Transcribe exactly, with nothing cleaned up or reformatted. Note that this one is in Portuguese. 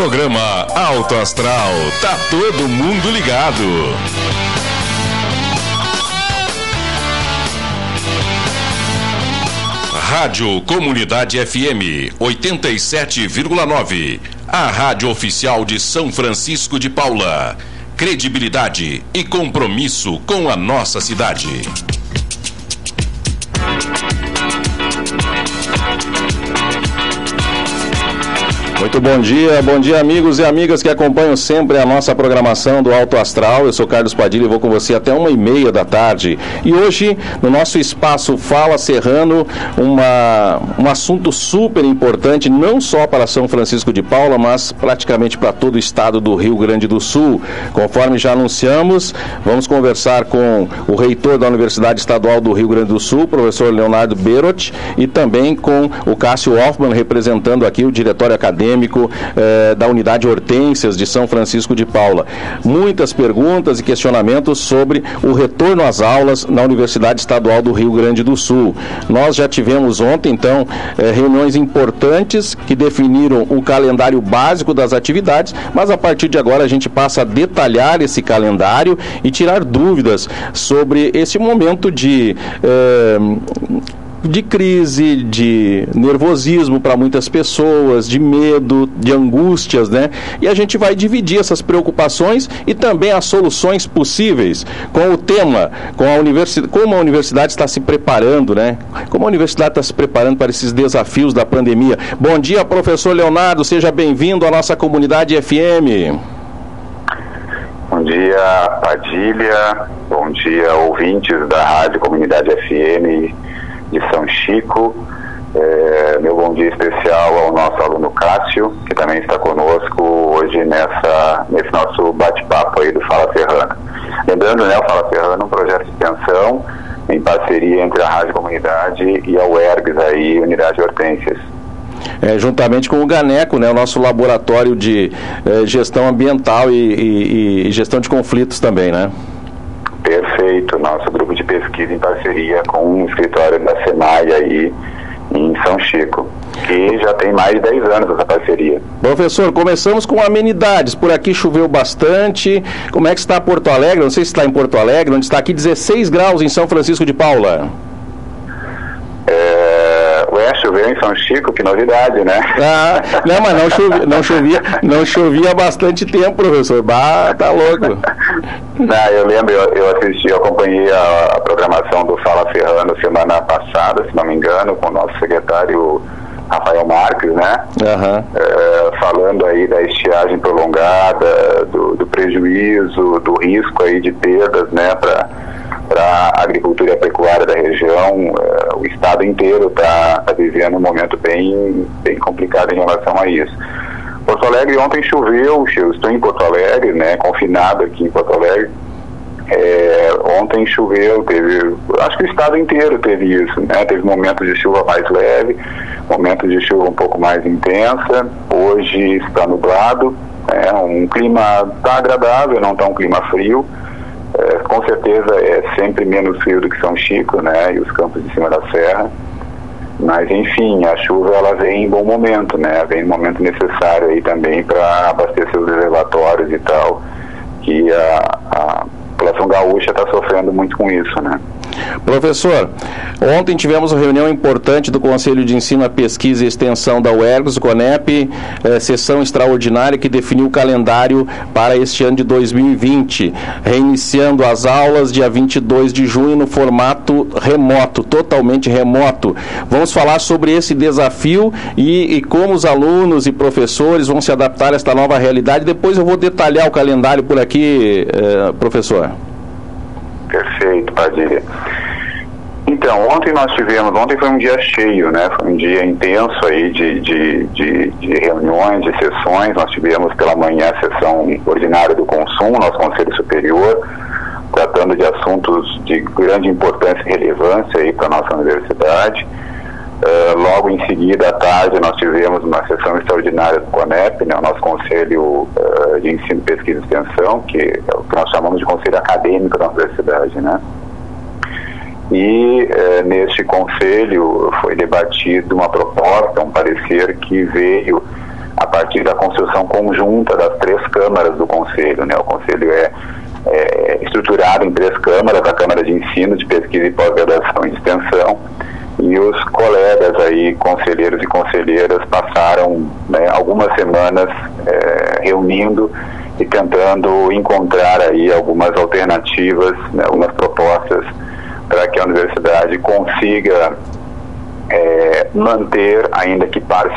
Programa Alto Astral, tá todo mundo ligado. Rádio Comunidade F M oitenta e sete vírgula nove, a rádio oficial de São Francisco de Paula. Credibilidade e compromisso com a nossa cidade. Muito bom dia, bom dia amigos e amigas que acompanham sempre a nossa programação do Alto Astral. Eu sou Carlos Padilha e vou com você até uma e meia da tarde. E hoje, no nosso espaço Fala Serrano, uma, um assunto super importante, não só para São Francisco de Paula, mas praticamente para todo o estado do Rio Grande do Sul. Conforme já anunciamos, vamos conversar com o reitor da Universidade Estadual do Rio Grande do Sul, professor Leonardo Berot, e também com o Cássio Hoffman, representando aqui o diretório acadêmico Eh, da Unidade Hortênsias de São Francisco de Paula. Muitas perguntas e questionamentos sobre o retorno às aulas na Universidade Estadual do Rio Grande do Sul. Nós já tivemos ontem, então, eh, reuniões importantes que definiram o calendário básico das atividades, mas a partir de agora a gente passa a detalhar esse calendário e tirar dúvidas sobre esse momento de... Eh, de crise, de nervosismo para muitas pessoas, de medo, de angústias, né? E a gente vai dividir essas preocupações e também as soluções possíveis com o tema, com a universidade, como a universidade está se preparando, né? Como a universidade está se preparando para esses desafios da pandemia. Bom dia, professor Leonardo, seja bem-vindo à nossa comunidade F M. Bom dia, Padilha, bom dia, ouvintes da Rádio Comunidade F M de São Chico. É, meu bom dia especial ao nosso aluno Cássio, que também está conosco hoje nessa, nesse nosso bate-papo aí do Fala Serrano. Lembrando, né, o Fala Serrano é um projeto de extensão em parceria entre a Rádio Comunidade e a U E R G S, aí, Unidade Hortênsias. É, juntamente com o GANECO, né, o nosso laboratório de eh, gestão ambiental e, e, e gestão de conflitos também, né? Perfeito, nosso grupo de pesquisa em parceria com o escritório da SENAI aí em São Chico, que já tem mais de dez anos essa parceria. Professor, começamos com amenidades. Por aqui choveu bastante. Como é que está Porto Alegre? Não sei se está em Porto Alegre, onde está aqui dezesseis graus em São Francisco de Paula. É, ué, choveu em São Chico, que novidade, né? Ah, não, mas não chovia, não chovia, não chovia há bastante tempo, professor. Bah, tá louco. Não, eu lembro, eu, eu assisti, eu acompanhei a, a programação do Fala Serrano semana passada, se não me engano, com o nosso secretário Rafael Marques, né? Uhum. É, falando aí da estiagem prolongada, do, do prejuízo, do risco aí de perdas, né, para para a agricultura e a pecuária da região. Uh, o estado inteiro está tá vivendo um momento bem, bem complicado em relação a isso. Porto Alegre ontem choveu, eu estou em Porto Alegre, né, confinado aqui em Porto Alegre. É, ontem choveu, teve, acho que o estado inteiro teve isso, né, teve momentos de chuva mais leve, momentos de chuva um pouco mais intensa. Hoje está nublado, né, um clima tá agradável, não está um clima frio. É, com certeza é sempre menos frio do que São Chico, né, e os campos de cima da serra, mas enfim, a chuva ela vem em bom momento, né, vem no momento necessário aí também para abastecer os reservatórios e tal, que a, a população gaúcha está sofrendo muito com isso, né. Professor, ontem tivemos uma reunião importante do Conselho de Ensino, Pesquisa e Extensão da U E R G S, o CONEP, eh, sessão extraordinária que definiu o calendário para este ano de dois mil e vinte, reiniciando as aulas dia vinte e dois de junho no formato remoto, totalmente remoto. Vamos falar sobre esse desafio e, e como os alunos e professores vão se adaptar a esta nova realidade. Depois eu vou detalhar o calendário por aqui, eh, professor. Perfeito, Padilha. Então, ontem nós tivemos, ontem foi um dia cheio, né, foi um dia intenso aí de, de, de, de reuniões, de sessões. Nós tivemos pela manhã a sessão ordinária do consumo, nosso Conselho Superior, tratando de assuntos de grande importância e relevância aí para a nossa universidade. Uh, logo em seguida, à tarde, nós tivemos uma sessão extraordinária do CONEP, né, o nosso Conselho uh, de Ensino, Pesquisa e Extensão, que é o que nós chamamos de Conselho Acadêmico da Universidade, né? E uh, neste Conselho foi debatido uma proposta, um parecer que veio a partir da construção conjunta das três câmaras do Conselho, né? O Conselho é, é estruturado em três câmaras, a Câmara de Ensino, de Pesquisa e Pós-Graduação e de Extensão, e os colegas aí, conselheiros e conselheiras, passaram, né, algumas semanas é, reunindo e tentando encontrar aí algumas alternativas, né, algumas propostas para que a universidade consiga é, manter, ainda que